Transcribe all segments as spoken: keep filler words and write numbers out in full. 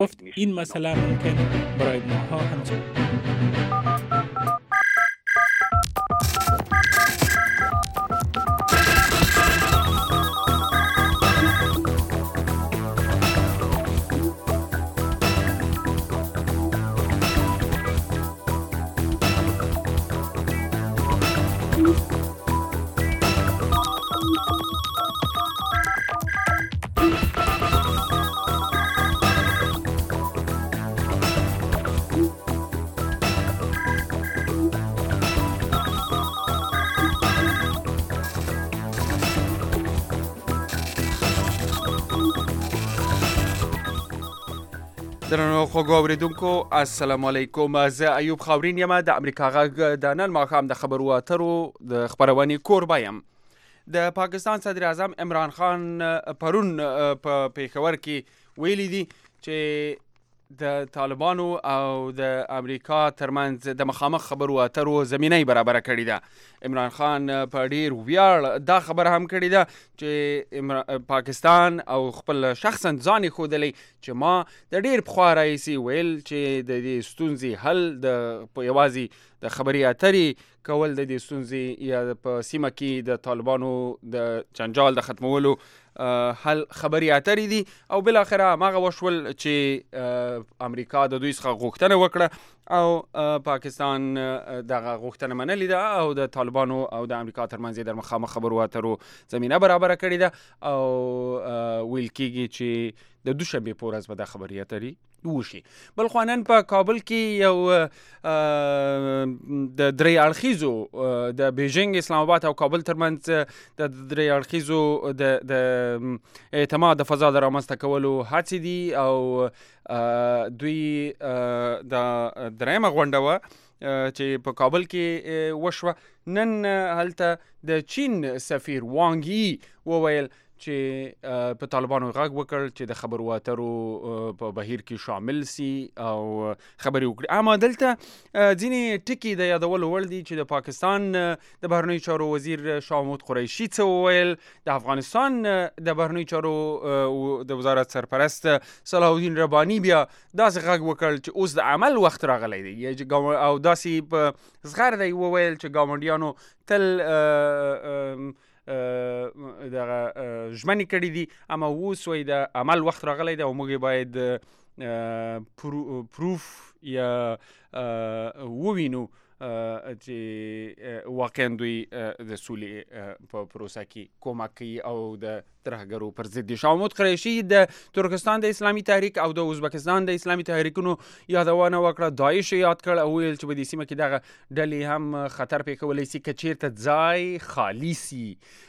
گفت این مسئله ممکن برای ماها همچنین. درنو خوږو اوریدونکو السلام علیکم. زه ایوب خاورین یم د امریکا غږ د نن ماښام د خبرو اترو د خبرونې کوربه یم. د پاکستان صدر اعظم عمران خان پرون په پیښور کې ویلي دي چې د طالبانو او د امریکا ترمنځ د مخامخ خبرو اترو زمینه برابره کړې ده. عمران خان په ډیر ویاړ دا خبره هم کړې ده چې پاکستان او خپل شخصا ځان یې ښودلی چې ما د ډیر پخوا راهیسې ویل چې د دې ستونزې حل د یوازې د خبرې اترې کول د دې ستونزې یا په سیمه کې د طالبانو د جنجال د ختمولو حل خبرې اترې دي او بالاخره هماغه وشول چې امریکا د دوی څخه غوښتنه وکړه او پاکستان دغه غوښتنه منلې ده او د طالبانو او د امریکا ترمنځ د مخامخ خبرو اترو زمینه برابره کړې ده او ویل کېږي چې د دوشنبې په ورځ به دا خبرې اترې وشي. بل خوا نن په کابل کې یو د درې اړخیزو د بیژنګ اسلام آباد او کابل ترمنځ د درې اړخیزو د اعتماد د فضا د رامنځته کولو هڅې دي او دوی د درېیمه غونډه وه چې په کابل کې وشوه. نن هلته د چین سفیر وانګ یي وویل چې په طالبانو غږ وکړ چې د خبرو اترو په بهیر کې شامل سي او خبرې وکړي. اما دلته ځینې ټکي د یادولو وړ دي چې د پاکستان د بهرنیو چارو وزیر شاه محمود قریشي څه وویل، د افغانستان د بهرنیو چارو د وزارت سرپرست صلاح الدین رباني بیا داسې غږ وکړ چې اوس د عمل وخت راغلی دی او داسې په زغر دی وویل چې ګاونډیانو تل دغه ژمنې کړي دي اما اوس وایي د عمل وخت راغلی دی او موږ باید پروف یا ووینو چې واقعا دوی د سولې په پروسه کې کومک کوي او د ترهګرو پر ضد دي. شاه محمود قریشي د ترکستان د اسلامي تحریک او د ازبکستان د اسلامي تحریکونو یادونه وکړه، داعش یاد کړ او ویل چې په دې سیمه کې دغه ډلې هم خطر پېښولی سي که چیرته ځای خالي سي.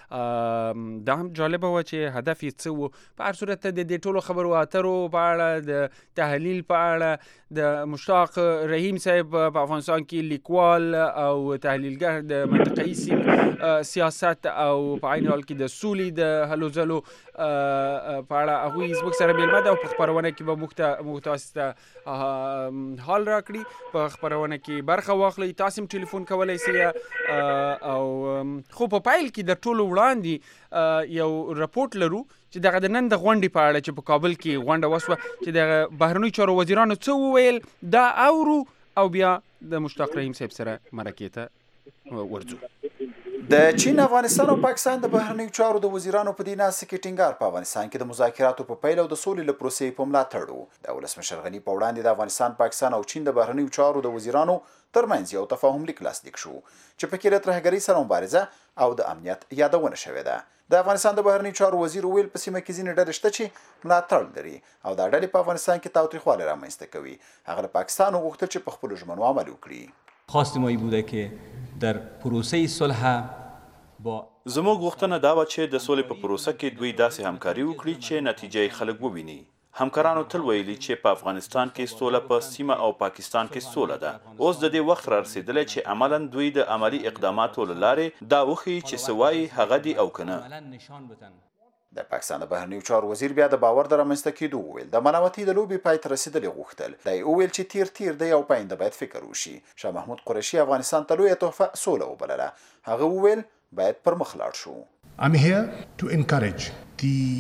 دا هم جالبه وه چې هدف یې څه و. په هر صورت د دې ټولو خبرو اترو په اړه د تحلیل په اړه د مشتاق رحیم صاحب په افغانستان کې لیکوال او تحلیلګر د منطقه‌ایي سیاست او په عین حال کې د سولې د هلو ځلو په اړه هغوی زموږ سره مېلمه ده او په خپرونه کې به موږ تاسو ته حال راکړي، په خپرونه کې برخه واخلئ. تاسو هم ټلیفون کولی سئ او خو په پیل کې د ټولو وړاندې یو رپورټ لرو چې دغه د نن د غونډې په اړه چې په کابل کې غونډه وسوه چې د بهرنیو چارو وزیرانو څه وویل دا اورو او بیا د مشتاق رحیم صاحب سره مرکې ته ورځو. د چین، افغانستان او پاکستان د بهرنیو چارو د وزیرانو په دې ناسته کې ټینګار په افغانستان کې د مذاکراتو په پیل او د سولې له پروسې په ملاتړ و. د ولسمشر غني په وړاندې د افغانستان، پاکستان او چین د بهرنیو چارو د وزیرانو ترمنځ یو تفاهم لیک لاسلیک شو چې پکې د ترهګرۍ سره مبارزه او د امنیت یادونه شوې ده. د افغانستان د بهرنیو چارو وزیر ویل په سیمه کې ځینې ډلې شته چې ملاتړ لري او دا ډلې په افغانستان کې تاوتریخوالی رامنځته کوي. هغه د پاکستان وغوښتل چې په خپلو ژمنو عمل وکړي. خواست ما بوده که در پروسه صلح با زموږ غوښتنه دا وه چې د سولې په پروسه کې دوی داسې همکاري وکړي چې نتیجه یې خلک وویني. همکارانو تل ویلي چې په افغانستان کې سوله په سیمه او پاکستان کې سوله ده. اوس د دې وخت را رسېدلی چې عملا دوی د عملی اقداماتو له لارې دا وښیي چې څه وایي هغه دي او که نه. د پاکستان د بهرنیو چارو وزیر بیا د باور د رامنځته کېدو وویل. د مناوتي د لوبې پای ته رسېدلې غوښتل. دی وویل چې تیر تیر دی او په آینده باید فکر وشي. شاه محمود قریشي افغانستان ته لویه تحفه سوله وبلله. هغه وویل باید پر مخ لاړ شو. I'm here to encourage the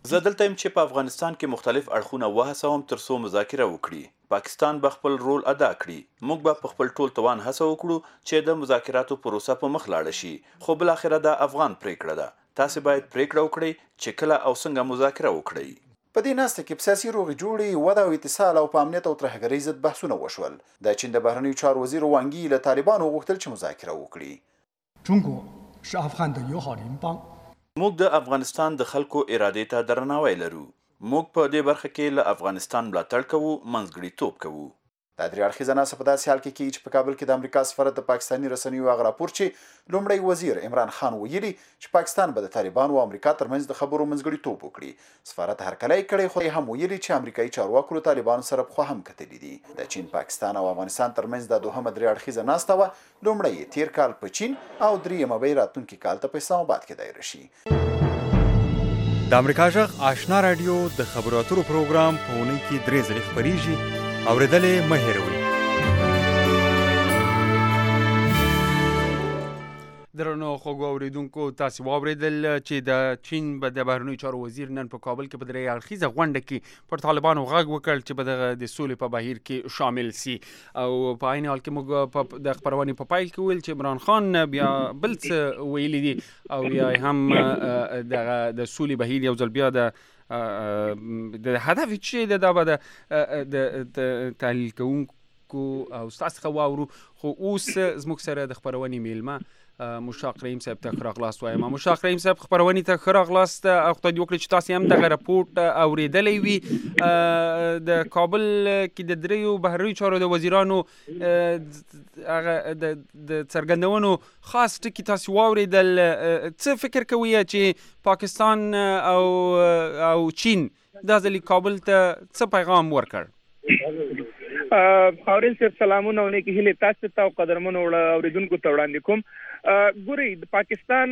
زه دلته یم چې په افغانستان کې مختلف اړخونه وهڅوم تر څو مذاکره وکړي. پاکستان به خپل رول ادا کړي. موږ به په خپل ټول توان هڅه وکړو چې د مذاکراتو پروسه په مخ لاړه شي. خو بالاخره دا افغان پریکړه ده. تاسې باید پریکړه وکړئ چې کله او څنګه مذاکره وکړئ. په دې ناسته کې په سیاسي روغې جوړې وده او اتصال او په امنیت او ترهګرۍ ضد بحثونه وشول. د چین د بهرنیو چارو وزیر وانګ یی له طالبانو غوښتل چې مذاکره وکړي. موږ د افغانستان د خلکو ارادې ته درناوی لرو. موږ په دې برخه کې له افغانستان ملاتړ کوو، منځګړیتوب کوو. دا درې اړخیزه ناسته په داسې حال کې کېږي چې په کابل کې د امریکا سفارت د پاکستاني رسنیو هغه راپور چې لومړی وزیر عمران خان ویلي چې پاکستان به د طالبانو او امریکا ترمنځ د خبرو منځګړیتوب وکړي. سفارت هرکلی کړی خو هم ویلي چې امریکایي چارواکو له طالبانو سره پخوا هم کتلي دي. د چین، پاکستان او افغانستان ترمنځ دا دوهمه درې اړخیزه ناسته وه. لومړی یې تیر کال په چین او درېیمه به یې راتلونکي کال ته په اسلام آباد کې دایره شي. د امریکا غږ آشنا رادیو د خبرو اترو پروګرام په اونۍ کې درې ځلې خپریږي. اورېدل یې مه هېروئ. درنو خوږو اورېدونکو، تاسې واورېدل چې د چین به د بهرنیو چارو وزیر نن په کابل کې په درې اړخیزه غونډه کې پر طالبانو غږ وکړ چې په دغه د سولې په بهیر کې شامل سي. او په عین حال کې موږ د خپرونې په پیل کې ویل چې عمران خان بیا بل څه ویلي دي او یا هم دغه د سولې بهیر یو ځل بیا د د هدف چې دا به د تحلیل کوونکو او ستاسو څخه واورو. خو اوس زموږ سره د خپرونې میلمه مشتاق رحیم صاحب ته ښه راغلاست وایم. مشتاق رحیم صاحب خپرونې ته ښه راغلاست. او خدای دې وکړي چې تاسې هم دغه راپورټ اورېدلی وي. د کابل کې د دریو بهرنیو چارو د وزیرانو هغه د څرګندونو خاص ټکي تاسې واورېدل. څه فکر کوئ چې پاکستان او او چین دا ځلې کابل ته څه پیغام ورکړ؟ خاورین صاحب سلامونه او نیکې هیلې تاسو ته او قدرمنو اورېدونکو ته وړاندې کوم. ګورئ، د پاکستان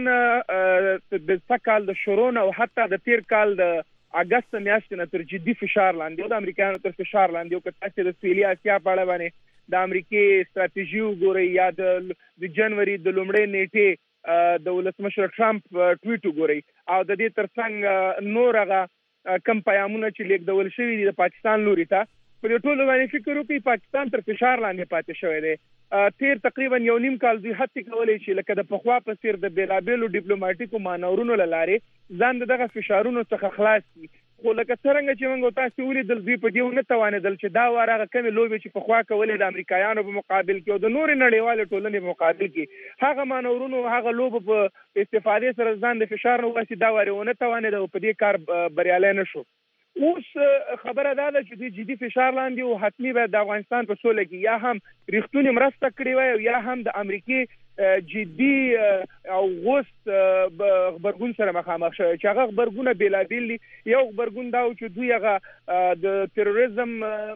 د څه کال د شروع نه او حتی د تیر کال د اګست میاشتې نه تر جدي فشار لاندې او د امریکایانو تر فشار لاندې او که تاسې د سویلي اسیا په اړه باندې د امریکې ستراتیژي وګورئ یا د جنوري د لومړۍ نیټې د ولسمشر ټرمپ ټویټ وګورئ او د دې ترڅنګ نور هغه کم پیغامونه چې لیږدول شوي دي د پاکستان لوري ته، په دې ټولو باندې فکر وکړئ پاکستان تر فشار لاندې پاتې شوی دی. تیر تقریبا یو نیم کال دوی هڅې کولې چې لکه د پخوا په څېر د بېلابېلو ډیپلوماټیکو مانورونو له لارې ځان د دغه فشارونو څخه خلاص کړي. خو لکه څرنګه چې موږ تاسو ولیدل دوی په دې ونه توانېدل چې دا وار هغه کمې لوبې چې پخوا کولې د امریکایانو په مقابل کې او د نورې نړیوالې ټولنې په مقابل کې هغه مانورونو هغه لوبو په استفادې سره ځان د فشار نه وباسي، دا وار ونه توانېد او په دې کار بریالی نه شو. اوس خبره دا ده چې دوی جدي فشار لاندې او حتمي باید د افغانستان په سوله کې یا هم رښتونې مرسته کړې وای او یا هم د امریکې جدي او غوست غبرګون سره مخامخ شوی چې هغه غبرګونه بېلابېل دي. یو غبرګون دا و چې دوی هغه د تروریزم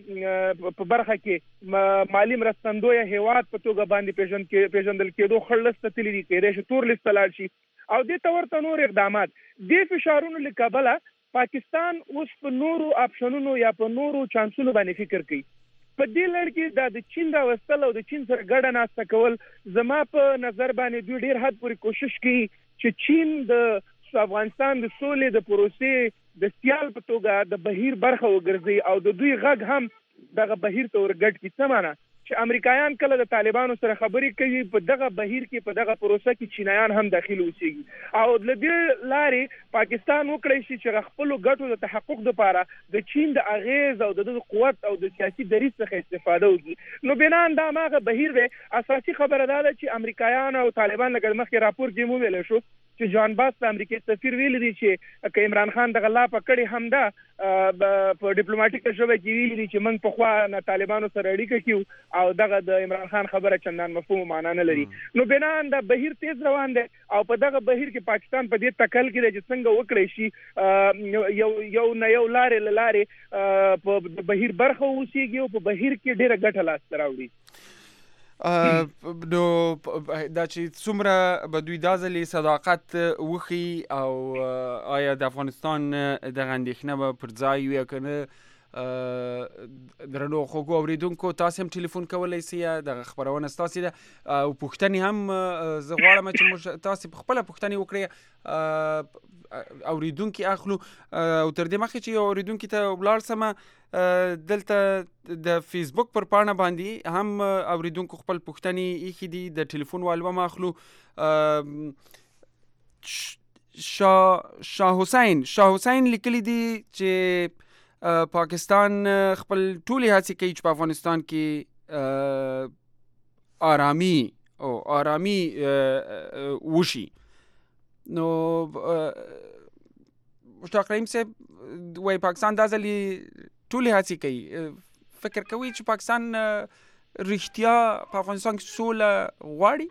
په برخه کې مالي مرستندویه هیواد په توګه باندې پیژندل کېدو خړ لست ته تللي دي، کېدای شي تور لست ته لاړ شي او دې ته ورته نور اقدامات. دې فشارونو له کبله پاکستان اوس په نورو آپشنونو یا په نورو چانسونو باندې فکر کوي. په دې لړ کې دا د چین راوستل او د چین سره ګډه ناسته کول زما په نظر باندې دوی ډېر حد پورې کوشش کوي چې چین د افغانستان د سولې د پروسې د سیال په توګه د بهیر برخه وګرځي او د دوی غږ هم دغه بهیر ته ورګډ کړي. څه معنا چې امریکایان کله د طالبانو سره خبرې کوي په دغه بهیر کې په دغه پروسه کې چینایان هم داخل اوسېږي او له دې لارې پاکستان وکړی شي چې خپلو ګټو د تحقق دپاره د چین د اغیز او د قوت او د سیاسي دریځ څخه استفاده وکړي. نو بنان دا هماغه بهیر دی. اساسي خبره دا ده چې امریکایان او طالبان لکه مخکې راپور کې مو ویلی شو چې جان باس د امریکې سفیر ویلي دي چې که عمران خان دغه لاپه کړې هم ده په ډیپلوماټیکه ژبه کې ویلي دي چې موږ پخوا نه طالبانو سره اړیکه کیو او دغه د عمران خان خبره چندان مفهوم و معنا نه لري. نو بنان دا بهیر تیز روان دی او په دغه بهیر کې پاکستان په دې تکل کې دی چې څنګه وکړی شي یو یو نه یو لارې له لارې په بهیر برخه اوسېږي او په بهیر کې ډېره ګټه لاسته راوړي. نو دا چې څومره به دوی دا ځلې صداقت وښي او آیا د افغانستان دغه اندېښنه به پر ځای وي که نه. درنو خوږو اورېدونکو، تاسې هم ټلیفون کولی سئ، دغه خپرونه ستاسې ده او پوښتنې هم زه غواړم چې موږ تاسې په خپله پوښتنې وکړئ. اوریدونکي اخلو او تر دې مخکې چې یو اوریدونکي ته ولاړ سمه دلته د فیسبوک پر پاڼه باندې هم اوریدونکو خپل پوښتنې ایښي دي د ټلیفون والو هم اخلو. شاه شاه حسین شاه حسین لیکلی دي چې پاکستان خپل ټولې هڅې کوي چې په افغانستان کې آرامي او آرامي وشي. نو مشتاق رحیم صاحب وایي پاکستان دا ځل ټولې هڅې کوي. فکر کوي چې پاکستان رښتیا په افغانستان کې سوله غواړي؟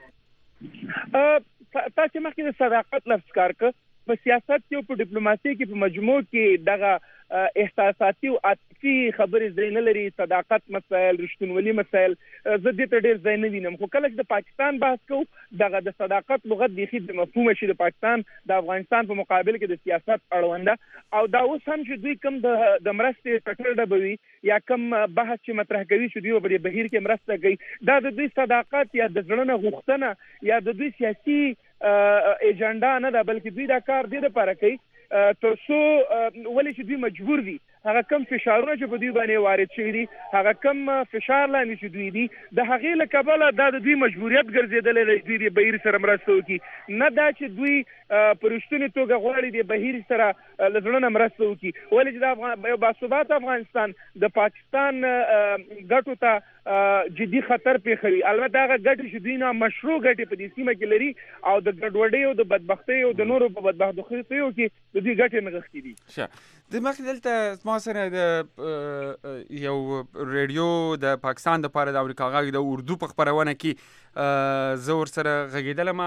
تاسو مخکې د صداقت لفظ کار کړ. په سیاست کې او په ډیپلوماسي کې په مجموع کې دغه احساساتي او عاطفي خبرې ځای نه لري. صداقت مسایل، رښتینولي مسایل زه دې ته ډېر ځای نه وینم. خو کله چې د پاکستان بحث کوو دغه د صداقت لغت بیخي د مفهومه شي د پاکستان د افغانستان په مقابل کې د سیاست اړونده. او دا اوس هم چې دوی کوم د د مرستې ټکر ډبوي یا کوم بحث چې مطرح کوي چې دوی په بهیر کې مرسته کوي دا د دوی صداقت یا د زړه نه غوښتنه یا د دوی سیاسي ایجنډا نه ده، بلکې دوی دا کار دې لپاره کوي تر څو ولې چې دوی مجبور دي هغه کم فشارونه چې په دوی باندې وارد شوي دي، هغه کم فشار لاندې چې دوی دي د هغې له کبله دا د دوی مجبوریت ګرځېدلی دی دوی د بهیر سره مرسته وکړي، نه دا چې دوی په رښتونې توګه غواړي د بهیر سره له زړه نه مرسته وکړي. ولې چې د یو باثباته افغانستان د پاکستان ګټو ته جدي خطر پیښوي. البته هغه ګټې چې دوی نه مشروع ګټې په دې سیمه کې لري او د ګډوډۍ او د بدبختۍ او د نورو په بدبختیو کې د دوی ګټې نغښتې دي. د مخکې دلته ما سره د یو ریډیو د پاکستان دپاره د امریکا غږ د اردو په خپرونه کې زه ورسره غږېدلم.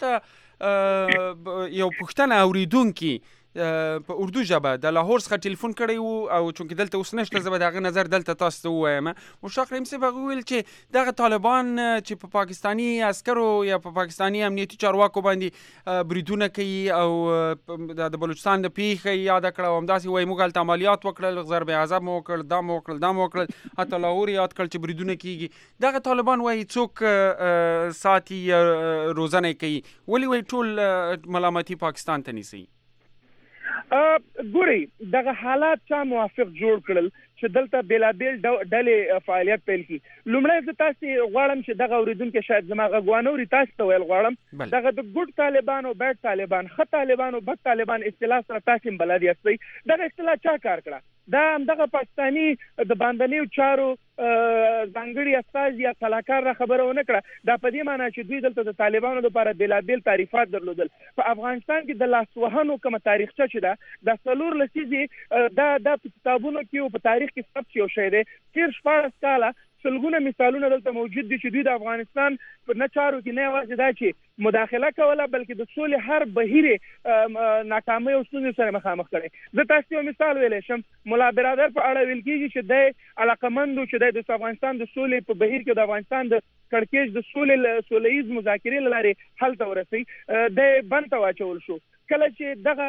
هلته یو پوښتنه اورېدونکي په اردو ژبه د لاهور څخه ټلیفون کړی وو او چونکې دلته اوس نشته زه به د هغه نظر دلته تاسو ته ووایم. مشتاق رحیم صاحب هغه وویل چې دغه طالبان چې په پاکستاني عسکرو یا په پاکستاني امنیتي چارواکو باندې بریدونه کوي او د بلوچستان د پیښې یاده کړه او همداسې وایي موږ هلته عملیات وکړل، ضرب عذاب مو وکړل، دا مو وکړل دا مو وکړل، حتی لاهور یاد کړل چې بریدونه کېږي. دغه طالبان وایي څوک ساتي روزنه کوي، ولې وایي ټول ملامتي پاکستان ته نیسي؟ ګورئ دغه حالات چا موافق جوړ کړل چې دلته بېلابېل ډلې فعالیت پیل کړي. لومړی زه تاسې غواړم چې دغه اورېدونکي شاید زما غږ وانه اوري، تاسو ته ویل غواړم دغه د ګډ طالبان او بیډ طالبان، ښه طالبان او بد طالبان اصطلاح سره تاسو هم بلد یاستئ. دغه اصطلاح چا کار کړه؟ دا همدغه پاکستاني د باندنیو چارو ځانګړي استازي یا سلاکار را خبره ونه کړه. دا په دې معنی چې دوی دلته د طالبانو لپاره بېلابېل تعریفات درلودل. په افغانستان کې د لاسوهنو کومه تاریخچه چې ده دا څلور لسیزې دا دا په کتابونو کې او په تاریخ کې ثبت یو شی دی. تېر شپاړس کاله سلګونه مثالونه دلته موجود دي چې دوی د افغانستان په نه چارو کې نه یوازې دا چې مداخله کوله بلکې د سولې هر بهیر ناکامۍ او ستونزې سره مخامخ کړی. زه تاسو یو مثال ویلی شم. ملا برادر په اړه ویل کېږي چې دی علاقمند و چې دی د افغانستان د سولې په بهیر کې د افغانستان د کړکېچ د سولې سوله ییز مذاکرې له لارې حل ته ورسوي. دی بند ته واچول شو. کله چې دغه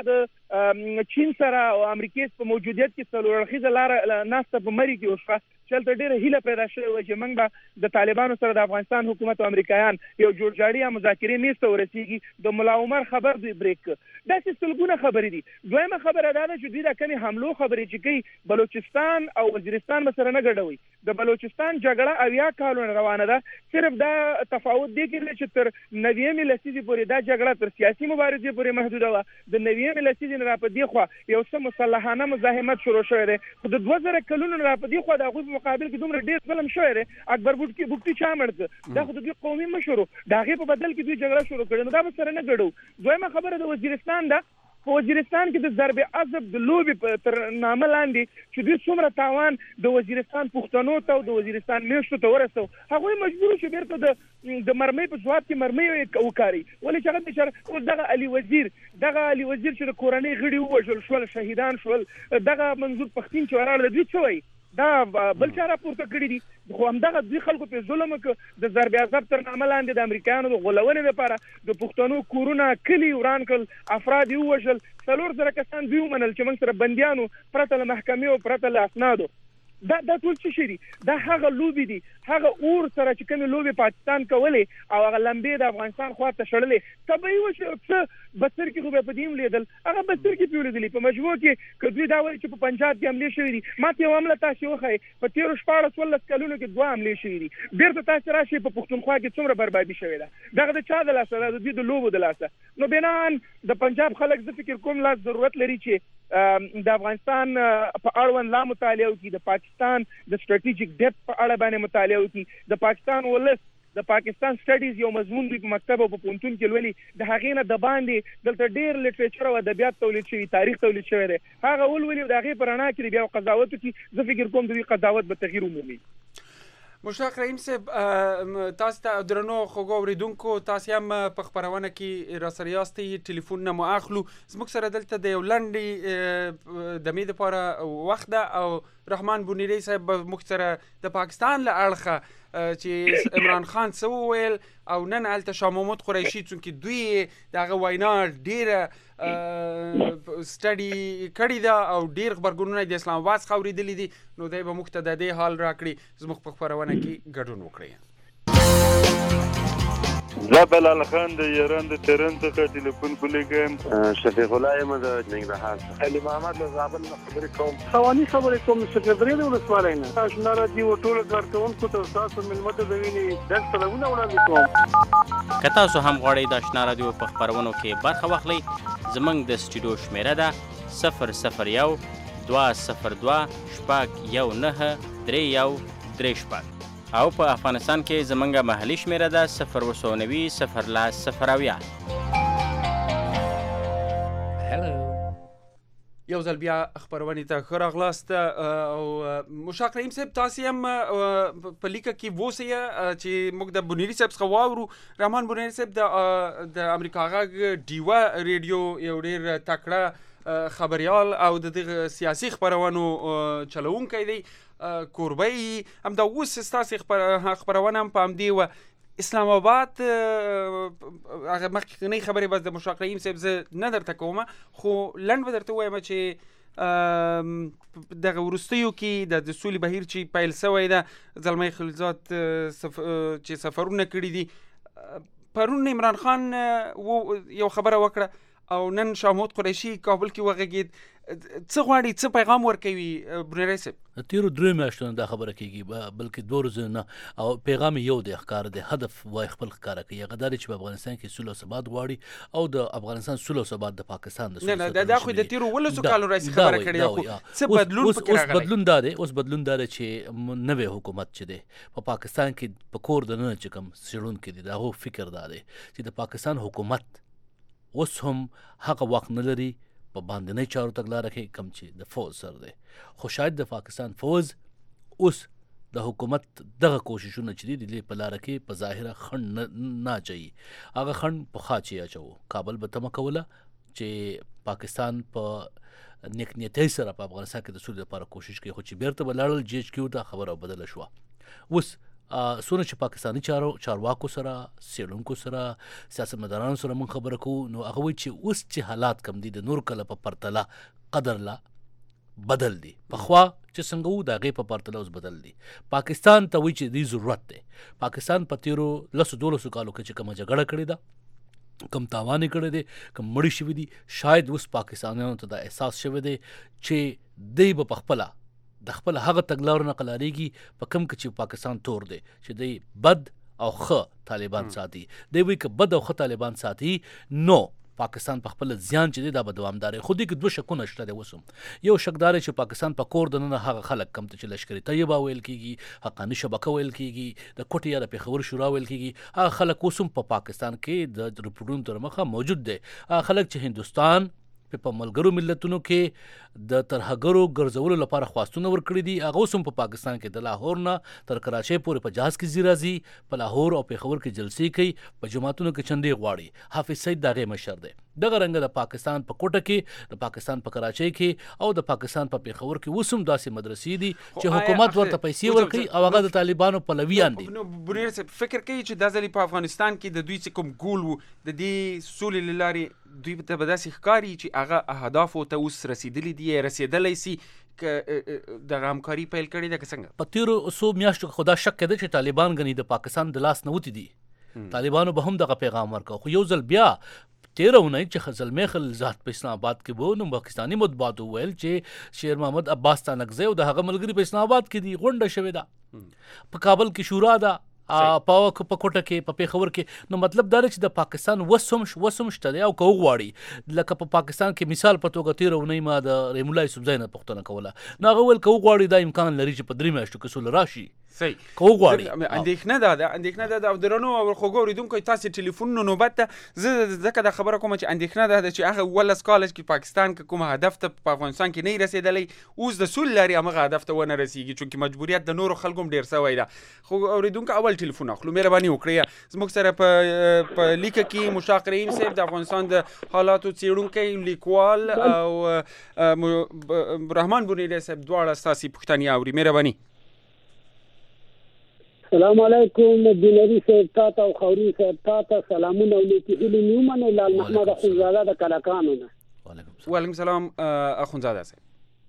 د چین سره او امریکې په موجودیت کې څلور اړخیزه لاره ناسته په مري کې وشوه چې هلته ډېره هیله پیدا شوې وه چې موږ به د طالبانو سره د افغانستان حکومت او امریکایان یو جوړجاړي یا مذاکرې میز ته ورسېږي. د ملا عمر خبر دوی بریک کړ. داسې سلګونه خبرې دي. دویمه خبره دا ده چې دوی دا کمې حملو خبرې چې کوي بلوچستان او وزیرستان به سره نه ګډوي. د بلوچستان جګړه اویا کالونه روانه ده. صرف دا تفاوت دی کې چې تر نویمې لسیزې پورې دا جګړه تر سیاسي مبارزې پورې محدوده وه. د نویمې لسیزې نه را په دې خوا یو څه مسلحانه مزاحمت شروع شوی دی. خو د دوه زره کلونو نه را په دې خوا د هغوی په مقابل کې دومره ډېر ظلم شوی دی. اکبر بوکتي چا مړ کړ؟ دا خو د دوی قومي مشر و. د هغې په بدل کې دوی جګړه شروع کړې. نو دا به سره نه ګډو. دویمه خبره د وزیرستان ده. په وزیرستان کې د ضرب عضب د لوبې تر نامه لاندې چې دوی څومره تاوان د وزیرستان پښتنو ته او د وزیرستان میشتو ته ورسو، هغوی مجبور شو بیرته د د مرمۍ په ځواب کې مرمۍ وکاري. ولې چې هغه بیچاره اوس دغه علي وزیر دغه علي وزیر چې د کورنۍ غړي ووژل شول، شهیدان شول، دغه منظور پښتین چې ولاړ د دوی څه وایي دا بل چا راپورته کړي دي. خو همدغه دوی خلکو په ظلم وکړ. د ضرب عذاب تر نامه لاندې د امریکایانو د غولونې لپاره د پښتنو کورونه کلي وران کړل، افراد یې ووژل، څلور زره کسان دوی ومنل چې موږ سره بندیانو پرته له محکمې او پرته له اسنادو. دا دا ټول څه شي دي دا هغه لوبي دي هغه اور سره چې کوم لوبي پاکستان کولې او هغه لمبې د افغانستان خواته شړلې طبيعي و چې بسر کې خو په دیم لیدل هغه بسر کې پیولې په مجبور کې کدوې دا وایي چې په پنجاب کې حمله شوې دي ما ته عمله تاسو وخی په تیر شپږ ولس کلونو کې دوه حمله شوې دي بیرته تاسو راشي په پښتونخوا کې څومره بربادي شوې ده دغه د چا د لاسه د دې د لوبو د لاسه نو بنان د پنجاب خلک د فکر کوم لا ضرورت لري چې د افغانستان په اړوند لا مطالعه وکړي د پاکستان د سټریټیجیک ډیپث په اړه باندې مطالعه وکړي د پاکستان ولس د پاکستان سټډیز یو مضمون دی په مکتب او په پونتون کې لولي د هغې نه د باندې دلته ډېر لیټریچر او ادبیات تولید شوي تاریخ تولید شوی دی هغه ولولي د هغې په رڼا کې بیا قضاوت وکړي زه فکر کوم د دوی قضاوت به تغییر ومومي مشتاق رحیم صاحب تاسو ته درنو خوږو اورېدونکو تاسو هم په خپرونه کې راسره یاستئ ټلیفون نه مو اخلو زموږ سره دلته د یو لنډې دمې دپاره وخت ده او رحمان بونیری صاحب موږ سره د پاکستان له اړخه چې عمران خان څه وویل او نن هلته شاه محمود قریشي چونکې دوی د هغه وینا ډېره سټډي کړې ده او ډېر غبرګونونه د اسلام آباد څخه اورېدلي دي نو دی به موږ ته د دې حال راکړي زموږ په خپرونه کې ګډون وکړئ زه بلال خان د ایران د تهران څخه ټلیفون کولیږم شفیق الله یم د ننګرهار څخه علي محمد له زابل نه خبرې کوم خواني خبرې کوم سکرټري د ولسوالۍ نه آشنا راډیو ټولو کارکوونکو ته ستاسو مېلمه ته د وینې ډک سلامونه وړاندې کوم که تاسو هم غواړئ د آشنا راډیو په خپرونو کې برخه واخلئ زموږ د سټوډیو شمېره ده صفر صفر یو دوه صفر دوه شپږ یو نهه درې یو درې شپږ او په افغانستان کې زمونږ محلي شمېره ده صفر اووه سوه نوي صفر لس صفر اویا یو ځل بیا خپرونې ته ښه راغلاست او مشتاق رحیم صاحب تاسې هم په لیکه کې اوسئ چې موږ د بونیري صاحب څخه واورو رحمان بونیري صاحب د د امریکا غږ ډیوه ریډیو یو ډېر تکړه خبریال او د دغه سیاسي خپرونو چلوونکی دی کوربی همدا اوس ستاسې خپرونه هم په همدې وه اسلام آباد هغه مخکې خبرې بس د مشتاق رحیم صاحب زه نه درته کوم خو لنډ به درته ووایم چې دغه وروستیو کې د سولې بهیر چې پیل شوی ده زلمی خلیلزاد چې سفرونه کړي دي پرون عمران خان یو خبره وکړه او نن شاه محمود قریشي کابل کې وغږېد څه غواړي څه پیغام ورکوي بونیری صاحب تیرو درې میاشتو نه دا خبره کېږي بلکې دوه ورځې نه او پیغام یو دی ښکار دی هدف وایي خپل ښکاره کوي هغه دا دی چې په افغانستان کې سوله او ثبات غواړي او د افغانستان سوله او ثبات د پاکستان د نه نه دا خو د تیرو ولسو کالو راځي خبره کړې خو څه بدلون پکې راغلی اوس بدلون دا دی اوس بدلون دا دی چې نوی حکومت چې دی په پاکستان کې په کور دننه چې کوم څېړونکي دي د هغو فکر دا دی چې د پاکستان حکومت اوس هم هغه وخت نه لري په باندنۍ چارو تګلاره کې کم چې د فوج سر دی خو شاید د پاکستان فوج اوس د حکومت دغه کوششونه چې دي د دې په لاره کې په ظاهره خنډ نه اچوي هغه خنډ پخوا چې اچوو کابل به تمه کوله چې پاکستان په نیک نیتۍ سره په افغانستان کې د سولې لپاره کوشش کوي خو چې بیرته به لاړل جی ایچ کیو ته خبره بدله شوه اوس څونه چې پاکستاني چارو چارواکو سره څېړونکو سره سیاستمدارانو سره موږ خبره کوو نو هغه وایي چې اوس چې حالات کم دي د نور کله په پرتله قدر لا بدل دي پخوا چې څنګه وو د هغې په پرتله اوس بدل دي پاکستان ته وایي چې دې ضرورت دی پاکستان په تېرو لسو دولسو کالو کې چې کومه جګړه کړې ده کم تاوان یې کړی دی کم مړي شوي دي شاید اوس پاکستانیانو ته دا احساس شوی دی چې دی به پخپله د خپل هغه تګلارو نه قلاریږي په کوم کې چې پاکستان تور دی چې دی بد او ښه طالبان ساتي دی وایي که بد او ښه طالبان ساتي نو پاکستان په خپل زیان چې دی دا به دوامدار خو دې کې دوه شکونه شته دی اوس هم یو شک دا دی چې پاکستان په کور دننه هغه خلک کم ته چې لشکري طیبه ویل کېږي حقاني شبکه ویل کېږي د کوټې یا د پېښور شورا ویل کېږي هغه خلک اوس هم په پاکستان کې د رپورټونو تر مخه موجود دی هغه خلک چې هندوستان په ملګرو ملتونو کې د ترهګرو ګرځولو لپاره خواستونه ورکړي دي هغه اوس هم په پاکستان کې د لاهور نه تر کراچۍ پورې په جهاز کې ځي راځي په لاهور او پېښور کې جلسې کوي په جماعتونو کې چندې غواړي حافظ سعید د هغې مشر دی دغه رنګه د پاکستان په کوټه کې د پاکستان په کراچۍ کې او د پاکستان په پېښور کې اوس هم داسې مدرسې دي چې حکومت ورته پیسې ورکوي او هغه د طالبانو پلویان دي بونیر صاحب فکر کوي چې دا ځلې په افغانستان کې د دوی چې کوم ګول و د دې سولې له لارې دوی ته به داسې ښکاري چې هغه اهدافو ته اوس رسېدلي دي رسېدلی سي که دغه همکاري پیل کړې ده که څنګه؟ په تېرو څو میاشتو کې خو دا شک کېده چې طالبان ګنې د پاکستان د لاس نه وتي دي. طالبانو به هم دغه پیغام ورکړ، خو یو ځل بیا تیره اونۍ چې زلمی خلیلزاد په اسلام آباد کې وو، نو پاکستاني مطبوعاتو وویل چې شیر محمد عباس تانکزی او د هغه ملګري په اسلام آباد کې دي، غونډه شوې ده په کابل کې، شورا ده په کوټه کې، په پېښور کې. نو مطلب دا دی چې د پاکستان وس هم وس هم شته دی، او که وغواړي لکه په پاکستان کې مثال په توګه تېره اونۍ ما د رحیم الله یوسفزۍ نه پوښتنه کوله، نو هغه ویل که وغواړي دا امکان لري چې په درې میاشتو کې سوله راشي. صحیح که وغواړي. اندېښنه دا ده اندېښنه دا ده او درنو او خوږو اورېدونکو تاسې ټلیفونونو نوبت ته زه ځکه دا خبره کوم چې اندېښنه دا ده چې هغه اوولس کاله چې پاکستان که کوم هدف ته په افغانستان کې نه رسېدلی، اوس د سولې لارې همغه هدف ته ونه رسېږي، چونکې مجبوریت د نورو خلکو هم ډېر سوی ده. خو اورېدونکو اول ټلیفون اخلو، مهرباني وکړئ. زموږ سره په په لیکه کې مشتاق رحیم صاحب د افغانستان د حالاتو څېړونکی، لیکوال، او رحمان بونیری صاحب دواړه ستاسې پوښتنې اوري. مهرباني. السلام علیکم بونیری صاحب، تاته او خوري صاحب تاته سلامونه او نیکې هیلې مې ومنئ. لال محمد اخندزاده د کلکانو نه. وعلیکم السلام اخندزاده صاحب.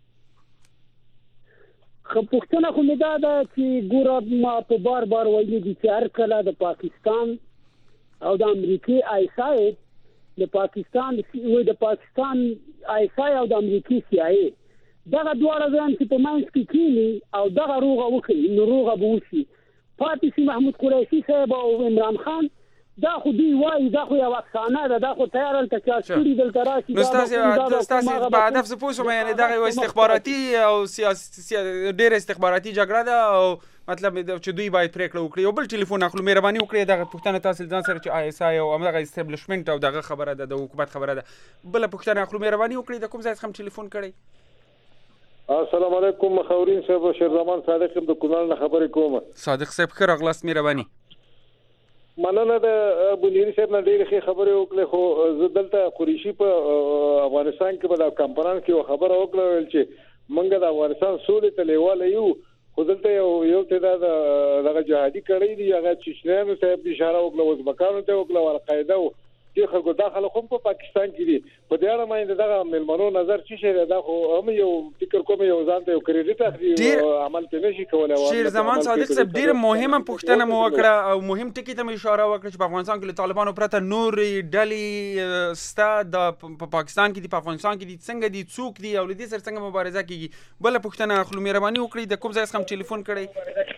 خو پوښتنه خو مې دا ده چې ګوره ما په بار بار ویلي دي چې هر کله د پاکستان او د امریکې آی اس آی د پاکستان د پاکستان آی اس آی او د امریکې سی آی ای دغه دواړه ځان چې په منځ کې کینی او دغه روغه وکړي نو روغه به وشي. پاتې شي محمود قریشي صاحب او عمران خان دا خو دوی وایي دا خو یوه افسانه ده، دا خو تیار هلته چاپ کړي دلته راشي. نو ستاسې په هدف زه پوه شوم، یعنې دغه یوه استخباراتي او ډېره استخباراتي جګړه ده او مطلب چې دوی باید پرېکړه وکړي. یو بل ټلیفون اخلو، مهرباني وکړئ دغه پوښتنه تاسې ځان سره چې آی اس آی او همدغه اسټبلشمنټ او دغه خبره ده د حکومت خبره ده. بله پوښتنه اخلو، مهرباني وکړئ د کوم ځای څخه هم ټلیفون کړی؟ السلام علیکم مخاورین صاحب، شیرزمان صادق د کونړ نه خبرې کوم. صادق صاحب ښه راغلاست، مهرباني. مننه د بونیری صاحب نه ډېرې ښې خبرې وکړې، خو زه دلته قریشي په افغانستان کې به د کمپنان کې یو خبره وکړه چې موږ د افغانستان سولې ته لیواله یو، خو دلته یو یو تعداد دغه جهادي کړی دي، هغه چشنیانو صاحب اشاره وکړه، ازبکانو ته وکړه، القاعده و چې خلکو دا خلک هم په پاکستان کې دي. په دې اړه باندې دغه مېلمنو نظر څه شی دی؟ دا خو هم یو فکر کوم یو ځان ته یو کریډیټ اخلي، عمل پرې نشي کولی. شیرزمان صادق صاحب ډېره مهمه پوښتنه مو وکړه او مهم ټکي ته مې اشاره وکړه چې په افغانستان کې له طالبانو پرته نورې ډلې سته، د په پاکستان کې دي، په افغانستان کې دي، څنګه دي، څوک دي او له دې سره څنګه مبارزه کېږي؟ بله پوښتنه اخلو، مهرباني وکړئ د کوم ځای څخه هم ټلیفون کړی؟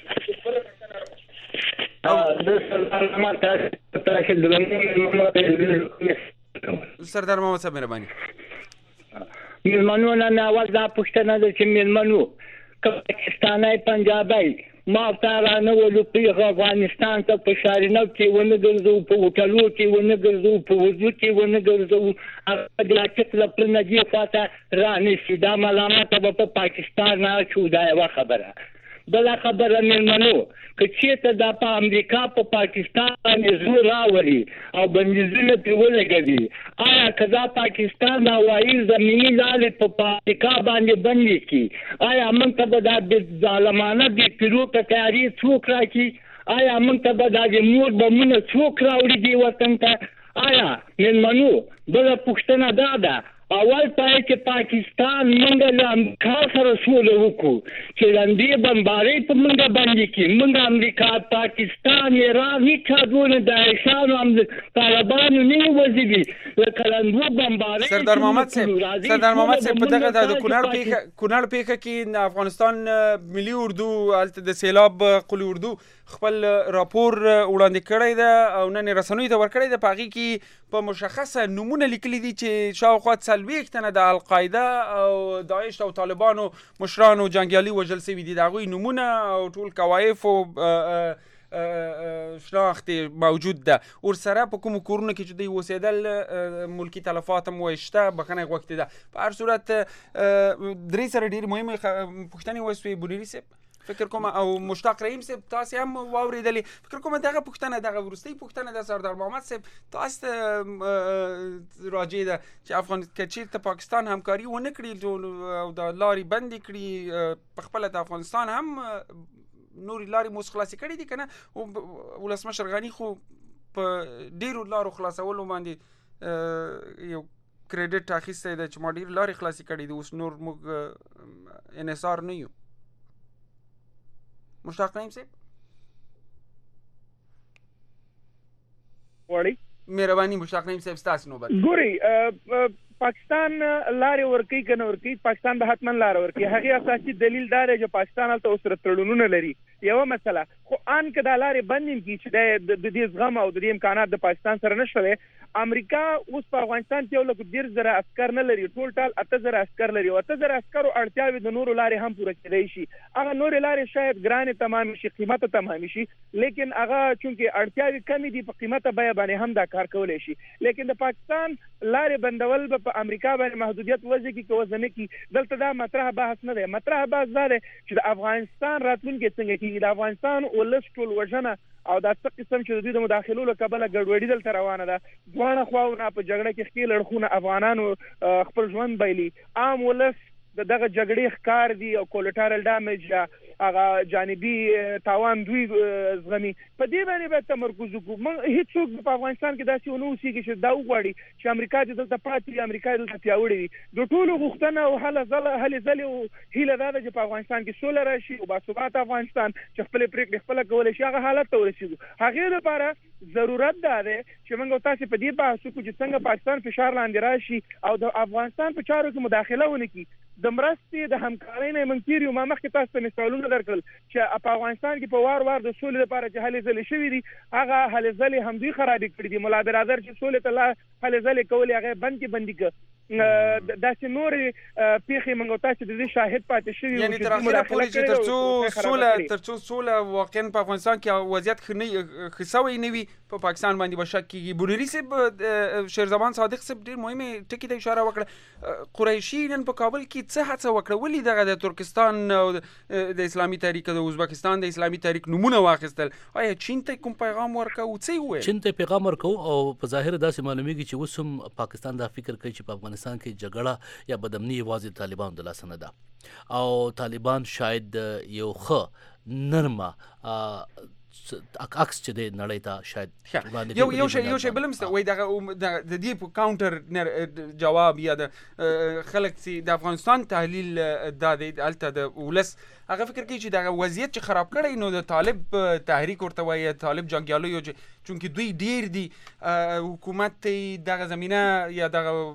سردار محمد صاحب مهرباني. میلمنو نه اول دا پوښتنه ده چې میلمنو که پاکستانی پنجابی ما تا را نه ولو په افغانستان ته په شارینو کې ونه ګرځو، په هوټلو کې ونه ګرځو، په وضو کې ونه ګرځو، هغه د لاچک له پل نجیب خواته رانیسي، دا ملامته به په پاکستان نه اچو. دا یوه خبره. بله خبره میلمنو که چېرته دا په امریکا په پاکستان باندې زور راولي او بندیزونه پرې ولګوي، آیا که دا پاکستان د هوایي زمیني لارې په امریکا باندې بندې کړي، آیا موږ ته به دا د ظالمانه بې پیروکه تیاري څوک راکړي؟ آیا موږ ته به دا د مور بمونه څوک راوړي دې وطن ته؟ آیا میلمنو بله پوښتنه دا ده، اول پای چې پاکستان موږ له امریکا سره سوله وکړو چې لندې بمبارۍ په موږ باندې کړي، موږ امریکا، پاکستان، ایران هېچا دونه داعشانو هم طالبانو نه وځلي لکه لندو بمبارۍ. سردار محمد صاحب سردار محمد صاحب په دغه د کونړ پیښه کونړ پیښه کې د افغانستان ملي اردو هلته د سیلاب قلي اردو خپل راپور وړاندې کړی ده او نن رسنیو ته ورکړی ده. په هغې کې په مشخصه نومونه لیکلي دي چې شاوخوا څلوېښت تنه د القاعده او داعش او طالبانو مشرانو جنګیالي وژل سوي دي، د هغوی نومونه او ټول کوایف او شناخت موجود ده. ورسره په کومو کورونو کې چې دوی اوسېدل ملکي تلفات هم وشته، بخښنه یې غوښتې ده. په هر صورت درې سره ډېرې مهمې پوښتنې وسوې بونیري صاحب، فکر کوم او مشتاق رحیم صاحب تاسې هم واورېدلې. فکر کوم دغه پوښتنه دغه وروستۍ پوښتنه د سردار محمد صاحب تاسو ته راجع ده چې افغان که چېرته پاکستان همکاري ونه کړي او د لارې بندې کړي، پخپله د افغانستان هم نورې لارې مو خلاصې کړي دي که نه؟ ولسمشر غني خو په ډېرو لارو خلاصولو باندې یو کریډټ اخیستی دی چې ما ډېر لارې خلاصې کړي دي، اوس نور موږ انحصار نه یو. مشتاق نعیم صاحب وړي مهرباني مشتاق نعیم صاحب ستاسو نوبت. ګوري پاکستان لارې ورکوي که نه ورکوي، پاکستان به حتما لاره ورکوي. هغې اساسي دلیل دا دی چې پاکستان هلته ورسره تړونونه لري. یوه مسله خو ان که دا لارې بند هم کړي چې د دې زغم او د دې امکانات د پاکستان سره نشته دی. امریکا اوس په افغانستان کې یو لک ډېر زره عسکر نه لري، ټول ټال اته زره عسکر لري او اته زره عسکرو اړتیاوې د نورو لارې هم پوره کېدی شي. هغه نورې لارې شاید ګرانې تمامې شي، قیمته تمامې شي، لیکن هغه چونکې اړتیاوې کمې دي په قیمته بیه باندې هم دا کار کولی شي. لیکن د پاکستان لارې بندول به په امریکا باندې محدودیت وضع کړي که وضع نه کړي. دلته دا مطرح بحث نه دی. مطرح بحث دا دی چې د افغانستان راتلونکی څنګه کېږي. د افغانستان ولس ټول وژنه او دا څه قسم چې د دوی د مداخلو له کبله ګډوډي دلته روانه ده. دواړه خواونه په جګړه کې ښکېل اړخونه افغانانو خپل ژوند بایلي. عام ولس د دغه جګړې ښکار دي او کولټرل ډیمیج هغه جانبي تاوان دوی زغمي. په دې باندې باید تمرکز وکړو. موږ هېڅوک په افغانستان کې داسې ونه اوسېږي چې دا وغواړي چې امریکا دې دلته پاتې وي، امریکا دلته پیاوړې وي. د ټولو غوښتنه او هله هلې ځلې او هیله دا ده چې په افغانستان کې سوله راشي او باثباته افغانستان چې خپلې پرېکړې خپله کولی شي هغه حالت ته ورسېږو. هغې لپاره ضرورت دا دی چې موږ او تاسې په دې بحث وکړو چې څنګه پاکستان فشار لاندې راشي او د افغانستان په چارو کې مداخله ونه کړي. د مرستې د همکارۍ نه یې موږ تېر یو. ما مخکې تاسو ته مثالونه درکړل چې په افغانستان کې په وار وار د سولې لپاره چې هلې ځلې شوي دي، هغه هلې ځلې هم دوی خرابې کړي دي. ملا برادر چې سولې ته هلې ځلې کولې هغه بند کې بندي کړه. داسې نورې پیښې موږ او تاسې د دې شاهد پاتې شوي یعنې تر اخره پورې چې تر څو سوله تر څو سوله واقعا په افغانستان کې وضعیت ښه سوی نه وي په پاکستان باندې به شک کېږي. بونیري صاحب شیرزمان صادق صاحب ډېر مهمې ټکي ته اشاره وکړه. قریشي نن په کابل کې څه هڅه وکړه؟ ولې دغه د ترکستان او د اسلامي تحریک د ازبکستان د اسلامي تحریک نومونه واخیستل؟ آیا چین ته کوم پیغام ورکړ او څه یې وویل؟ چین ته پیغام ورکړ او په ظاهر داسې معلومیږي چې اوس هم پاکستان دا فکر کوي چې په افغانستان کې جګړه یا بدامني یوازې طالبانو د لاسه نه ده او طالبان شاید یو ښه نرمه عکس چې د نړۍ ته شاید یو یو شی یو شی بل هم وایي دغه د دې په کاونټر جواب یا د خلک چې د افغانستان تحلیل دا دی هلته د ولس هغه فکر کوي چې دغه وضعیت چې خراب کړی نو د طالب تحریک ورته وایي طالب جنګیالیو چونکې دوی ډیر دي حکومت ته دغه زمینه یا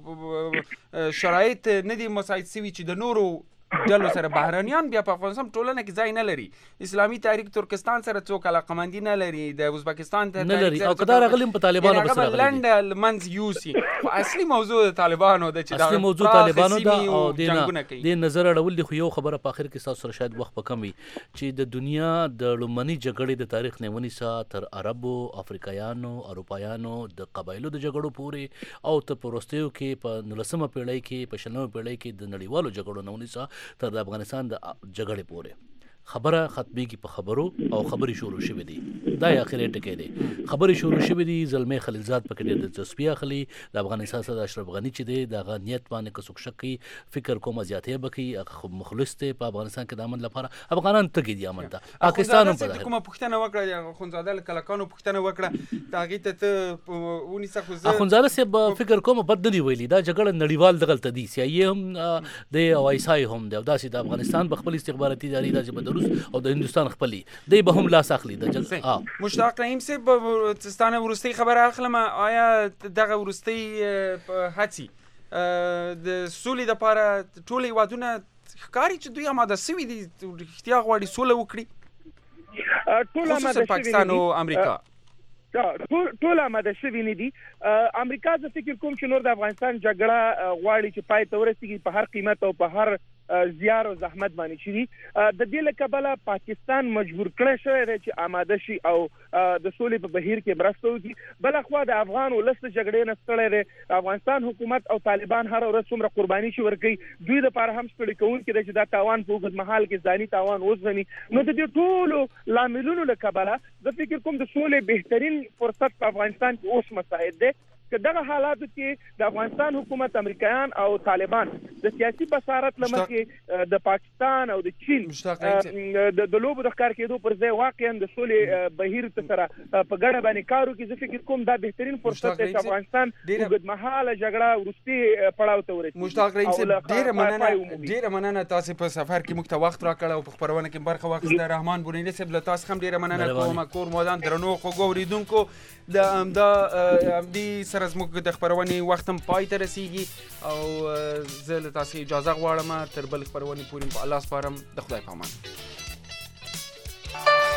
دغه شرایط نه دي مساعد سوي چې د نورو ډلو سره بهرانیان بیا په افغانستان ټولنه کې ځای نه لري. اسلامي تحریک ترکستان سره څوک علاقمندي نه لري، د ازبکستان ته نه لري او کدا راغلی په طالبانو بس راغلی لنډ منځ یوسي. خو اصلي موضوع د طالبانو د چې اصلي موضوع طالبانو دا او د نظر اړول دي. خو یو خبره په اخر کې تاسو سره شاید وخت په کم وي چې د دنیا د لومړني جګړې د تاریخ نه ونیسه تر عربو، افریقایانو، اروپایانو د قبایلو د جګړو پورې او ته په وروستیو کې په نولسمه پیړۍ کې په شلمه پیړۍ کې د نړیوالو جګړو نه ونیسه تر د افغانستان د جګړې پورې خبره ختمېږي په خبرو او خبرې شروع شوې دي. دا یې اخري ټکی دی. خبرې شروع شوې دي. زلمې خلیلزاد پکې ډېر دلچسپي اخلي. د افغانستان سره اشرف غني چې دی د هغه نیت باندې که څوک شک کوي فکر کومه زیاتې به کوي. هغه مخلص دی په افغانستان کې د امن لپاره. افغانان تږي دي امن ته. پاکستان هم په ظاهر کومه پوښتنه وکړه اخندزاده له کلکانو پوښتنه وکړه د هغې ته ته ونیسه. خو زه اخندزاده صاحب فکر کوم بد نه دي ویلي. دا جګړه نړیوال دغلته دي، سیاسي هم دی او ایسای هم دی او داسې د افغانستان په خپل استخباراتي ادارې داسې به د روس او د هندوستان خپلی دی به هم لاس اخلي. د جګړې مشتاق نعیم صاحب ستانه ورستۍ خبره اخلم. آیا دغه ورستۍ هڅې د سولې دپاره ټول هیوادونه ښکاري چې دوی اماده سوي دي رښتیا غواړي سوله وکړي خصوصا پاکستان او امریکا؟ ټول آماده شوي نه دي. امریکا زه فکر کوم چې نور د افغانستان جګړه غواړي چې پای ته ورسېږي په هر قیمت او په هر زیار او زحمت باندې شي. د دې له کبله پاکستان مجبور کړی شوی دی چې آماده شي او د سولې په بهیر کې مرسته وکړي. بله خوا د افغان ولس د جګړې نه ستړی دی. افغانستان حکومت او طالبان هره ورځ څومره قرباني شي ورکوي دوی دپاره هم ستړي کوونکي دی چې دا تاوان په اوږد مهال کې ځاني تاوان وزغمي. نو د دې ټولو لاملونو له کبله زه فکر کوم د سولې بهترین فرصت په افغانستان کې اوس مساعد دی. که دغه حالاتو کې د افغانستان حکومت امریکایان او طالبان د سیاسي بصارت لمخې د پاکستان او د چین د لوبو د ښکار کېدو پر ځای واقعا د سولې بهیر سره په ګډه باندې کار وکړي. زه فکر کوم دا بهترین فرصت دی چې افغانستان اوږدمهاله جګړه وروستي پړاو ته ورسېږي. مشتاق رحیم صاحب ډېره مننه ډېره مننه تاسو په سفر کې موږ ته وخت راکړ او په خپرونه کې برخه واخیسته. رحمان بونیری صاحب له تاسو هم ډېره مننه کوم. کور مودان درنو خوږو اورېدونکو د همدا همدې سره زموږ د خپرونې وخت هم پای ته رسیږي او زه له تاسو اجازه غواړم تر بل خپرونې پورې په الله سپارم. د خدای په امان.